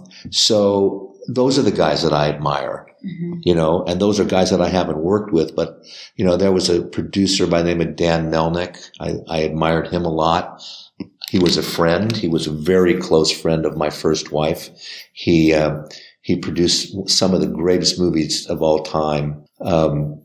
so those are the guys that I admire. Mm-hmm. You know, and those are guys that I haven't worked with, but, you know, there was a producer by the name of Dan Melnick. I, I admired him a lot. He was a friend. He was a very close friend of my first wife. He, uh, he produced some of the greatest movies of all time. Um,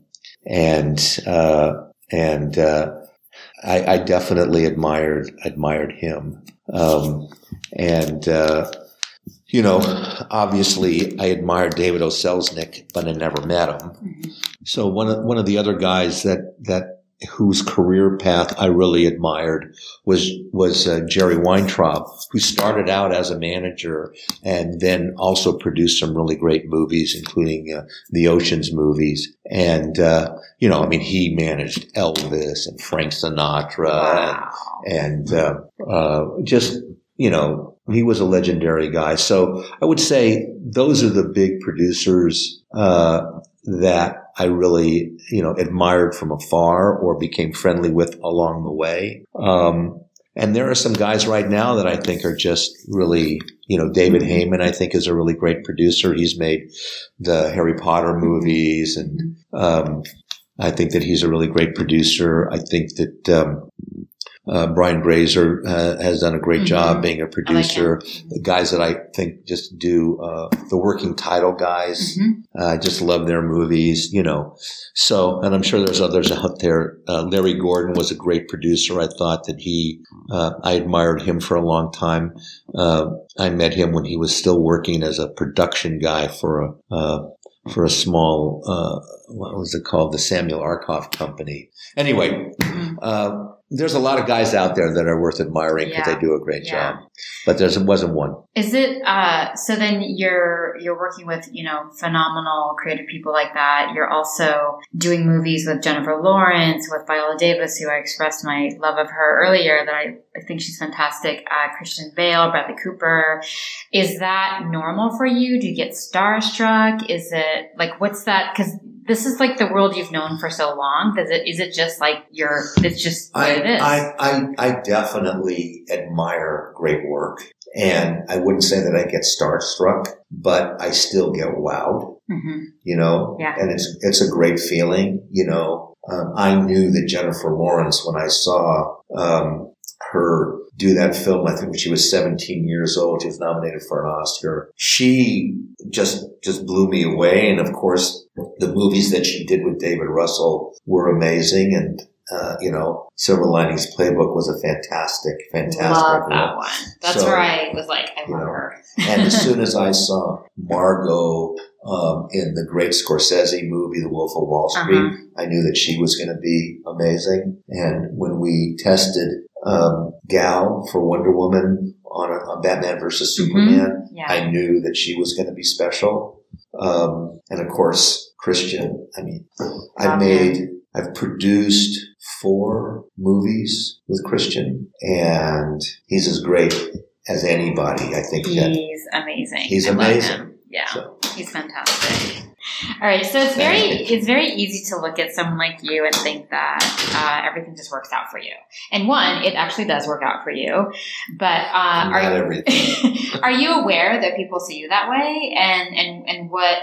and, uh, and, uh, I, I definitely admired, admired him. Um, and, uh, You know, obviously, I admired David O. Selznick, but I never met him. Mm-hmm. So one of one of the other guys that that whose career path I really admired was was uh, Jerry Weintraub, who started out as a manager and then also produced some really great movies, including uh, the Ocean's movies. And uh, you know, I mean, he managed Elvis and Frank Sinatra, wow. and, and uh, uh, just you know. He was a legendary guy. So I would say those are the big producers uh that I really, you know, admired from afar or became friendly with along the way. Um and there are some guys right now that I think are just really, you know, David Heyman, I think, is a really great producer. He's made the Harry Potter movies, and um I think that he's a really great producer. I think that um Uh, Brian Grazer uh, has done a great mm-hmm. job being a producer. Like the guys that I think just do uh, the working title guys, mm-hmm. uh, I just love their movies, you know. So, and I'm sure there's others out there. Uh, Larry Gordon was a great producer. I thought that he, uh, I admired him for a long time. Uh, I met him when he was still working as a production guy for a uh, for a small, uh, what was it called? The Samuel Arkoff Company. Anyway, uh, there's a lot of guys out there that are worth admiring because yeah. they do a great yeah. job. But there wasn't one. Is it, uh, so then you're, you're working with, you know, phenomenal creative people like that. You're also doing movies with Jennifer Lawrence, with Viola Davis, who I expressed my love of her earlier, that I, I think she's fantastic. Uh, Christian Bale, Bradley Cooper. Is that normal for you? Do you get starstruck? Is it like, what's that? Cause this is like the world you've known for so long. Does it, is it just like you're, it's just what I, it is? I, I, I definitely admire great work. And I wouldn't say that I get starstruck, but I still get wowed, mm-hmm. you know, yeah. and it's, it's a great feeling, you know. Um, I knew that Jennifer Lawrence, when I saw, um, her do that film, I think when she was seventeen years old, she was nominated for an Oscar. She just, just blew me away. And of course, the movies that she did with David Russell were amazing. And, uh, you know, Silver Linings Playbook was a fantastic, fantastic love that role. one. That's so, where I was like, I love you know, her. And as soon as I saw Margot, um, in the great Scorsese movie, The Wolf of Wall Street, uh-huh. I knew that she was going to be amazing. And when we tested Um, Gal for Wonder Woman on a, on Batman versus Superman, mm-hmm. yeah. I knew that she was going to be special. Um, and of course, Christian. I mean, I made, I've produced four movies with Christian, and he's as great as anybody. I think he's that amazing. He's I amazing. Yeah, so. He's fantastic. All right, so it's very it's very easy to look at someone like you and think that uh, everything just works out for you. And one, it actually does work out for you. But uh, Not are you, everything. Are you aware that people see you that way? And and and what?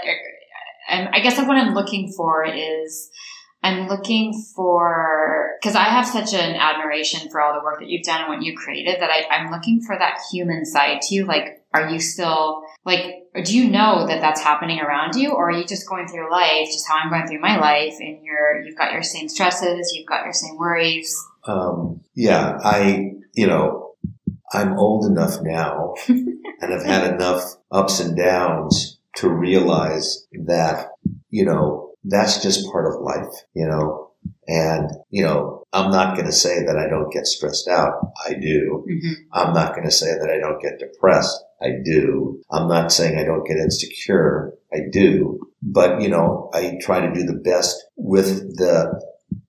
And I guess what I'm looking for is I'm looking for, because I have such an admiration for all the work that you've done and what you created, that I, I'm looking for that human side to you. Like, are you still, like, do you know that that's happening around you, or are you just going through life, just how I'm going through my life, and you're, you've got your same stresses, you've got your same worries? Um, yeah, I, you know, I'm old enough now and I've had enough ups and downs to realize that, you know, that's just part of life, you know, and, you know, I'm not going to say that I don't get stressed out. I do. Mm-hmm. I'm not going to say that I don't get depressed. I do. I'm not saying I don't get insecure. I do. But, you know, I try to do the best with the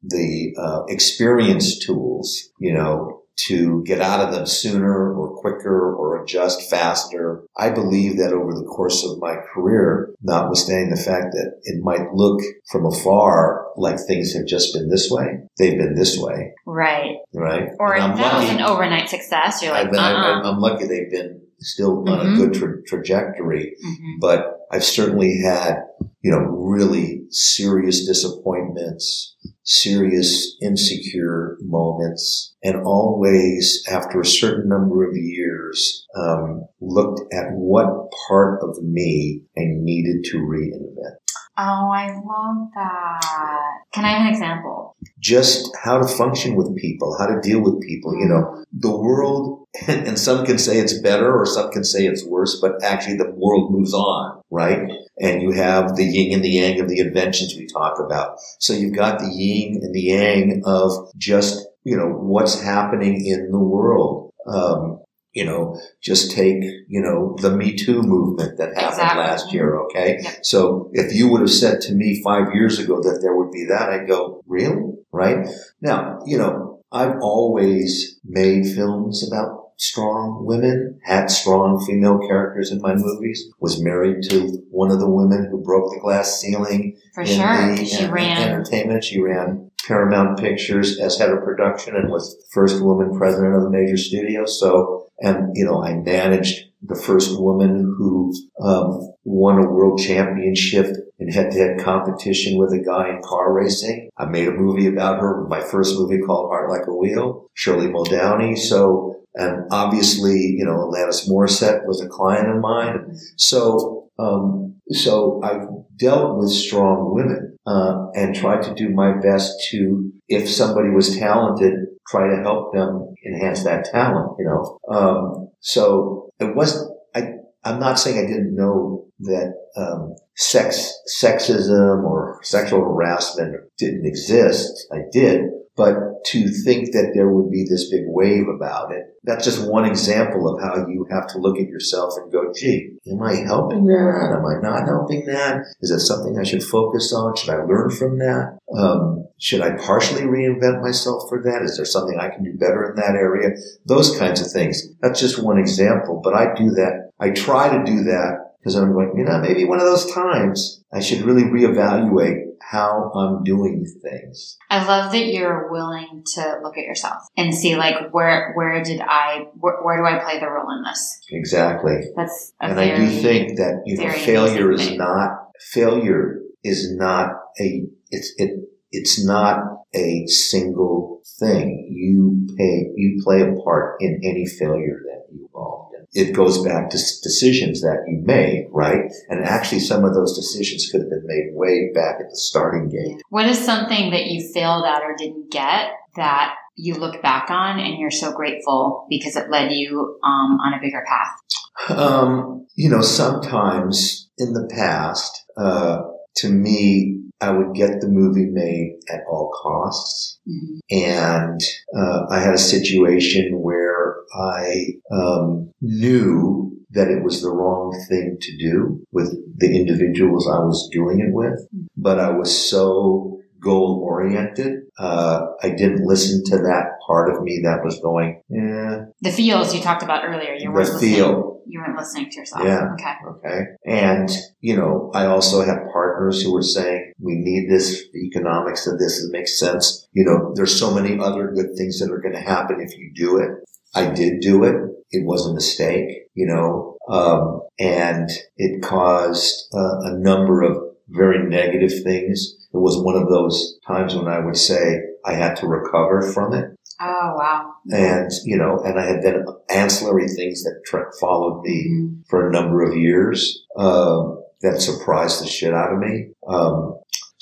the uh, experience tools, you know, to get out of them sooner or quicker or adjust faster. I believe that over the course of my career, notwithstanding the fact that it might look from afar like things have just been this way, they've been this way. Right. Right. Or if I'm that lucky, was an overnight success, you're like, I've been, uh-uh. I'm lucky they've been still on Mm-hmm. a good tra- trajectory, Mm-hmm. but I've certainly had, you know, really serious disappointments, serious insecure moments, and always after a certain number of years, um, looked at what part of me I needed to reinvent. Oh, I love that. Can I have an example? Just how to function with people, how to deal with people. You know, the world, and some can say it's better or some can say it's worse, but actually the world moves on, right? And you have the yin and the yang of the inventions we talk about. So you've got the yin and the yang of just, you know, what's happening in the world. Um, You know, just take, you know, the Me Too movement that happened Exactly. last year, okay? Yep. So if you would have said to me five years ago that there would be that, I'd go, really? Right? Now, you know, I've always made films about strong women, had strong female characters in my movies, was married to one of the women who broke the glass ceiling For in sure. the She en- ran. entertainment. She ran Paramount Pictures as head of production and was the first woman president of a major studio. So, and, you know, I managed the first woman who um, won a world championship in head-to-head competition with a guy in car racing. I made a movie about her, my first movie called Heart Like a Wheel, Shirley Muldowney. So, and obviously, you know, Alanis Morissette was a client of mine. So, um, so I've dealt with strong women, uh, and tried to do my best to, if somebody was talented, try to help them enhance that talent, you know. Um, so it wasn't, I, I'm not saying I didn't know that, um, sex, sexism or sexual harassment didn't exist. I did. But to think that there would be this big wave about it, that's just one example of how you have to look at yourself and go, gee, am I helping that? Am I not helping that? Is it something I should focus on? Should I learn from that? Um, should I partially reinvent myself for that? Is there something I can do better in that area? Those kinds of things. That's just one example, but I do that. I try to do that because I'm going, you know, maybe one of those times I should really reevaluate how I'm doing things. I love that you're willing to look at yourself and see, like, where where did I where, where do I play the role in this? Exactly. That's a and very, I do think that, you know, failure is thing. not failure is not a it's it it's not a single thing. You pay you play a part in any failure that you involved in. It goes back to decisions that you made, right? And actually some of those decisions could have been made way back at the starting gate. What is something that you failed at or didn't get that you look back on and you're so grateful because it led you um, on a bigger path? Um, you know, sometimes in the past, uh, to me, I would get the movie made at all costs. Mm-hmm. And uh, I had a situation where I um, knew that it was the wrong thing to do with the individuals I was doing it with. But I was so goal-oriented, uh, I didn't listen to that part of me that was going, yeah. The feels you talked about earlier. You weren't the listening. feel. You weren't listening to yourself. Yeah. Okay. Okay. And, you know, I also had partners who were saying, we need this, the economics of this, it makes sense. You know, there's so many other good things that are going to happen if you do it. I did do it. It was a mistake, you know, um, and it caused uh, a number of very negative things. It was one of those times when I would say I had to recover from it. Oh, wow. And, you know, and I had then ancillary things that tra- followed me mm-hmm. for a number of years, um, that surprised the shit out of me. Um,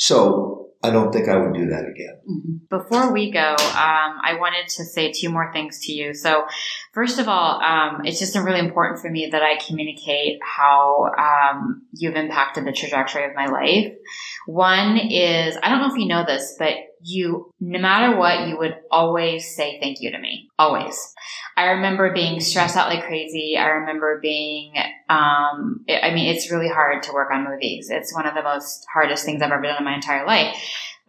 so I don't think I would do that again. Mm-hmm. Before we go, um, I wanted to say two more things to you. So first of all, um, it's just really important for me that I communicate how um, you've impacted the trajectory of my life. One is, I don't know if you know this, but you, no matter what, you would always say thank you to me. Always. I remember being stressed out like crazy. I remember being, um, I mean, it's really hard to work on movies. It's one of the most hardest things I've ever done in my entire life.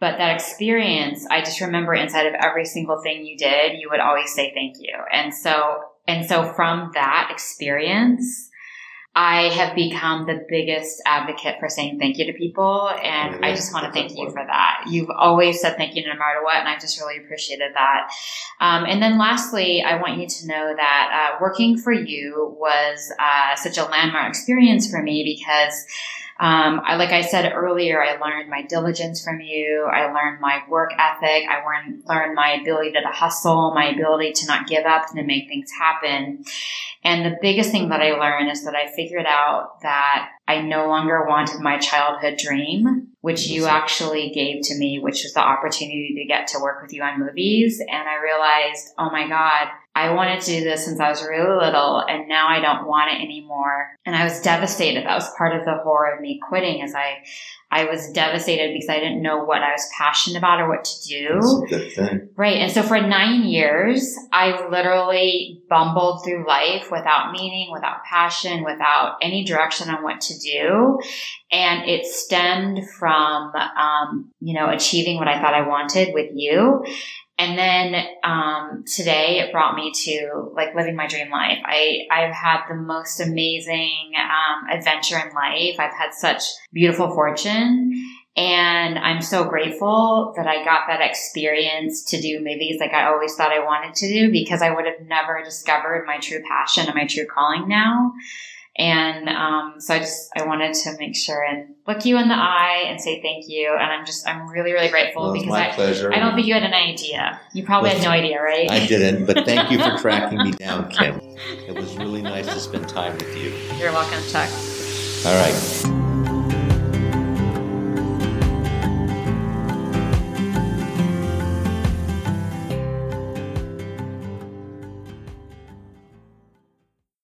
But that experience, I just remember inside of every single thing you did, you would always say thank you. And so, and so from that experience, I have become the biggest advocate for saying thank you to people. And yeah, I just want to thank you for that. You've always said thank you no matter what. And I just really appreciated that. Um, and then lastly, I want you to know that uh, working for you was uh, such a landmark experience for me because Um, I, like I said earlier, I learned my diligence from you. I learned my work ethic. I learned, learned my ability to hustle, my ability to not give up and to make things happen. And the biggest thing that I learned is that I figured out that I no longer wanted my childhood dream, which you actually gave to me, which was the opportunity to get to work with you on movies. And I realized, oh my God, I wanted to do this since I was really little, and now I don't want it anymore. And I was devastated. That was part of the horror of me quitting, is I, I was devastated because I didn't know what I was passionate about or what to do. That's a good thing. Right. And so for nine years, I literally bumbled through life without meaning, without passion, without any direction on what to do. And it stemmed from, um, you know, achieving what I thought I wanted with you. And then um, today it brought me to like living my dream life. I, I've had the most amazing um, adventure in life. I've had such beautiful fortune. And I'm so grateful that I got that experience to do movies like I always thought I wanted to do, because I would have never discovered my true passion and my true calling now. And um, so I just, I wanted to make sure and look you in the eye and say thank you. And I'm just, I'm really, really grateful well, because my I, pleasure. I don't think you had an idea. You probably well, had no idea, right? I didn't, but thank you for tracking me down, Kim. It was really nice to spend time with you. You're welcome, Chuck. All right.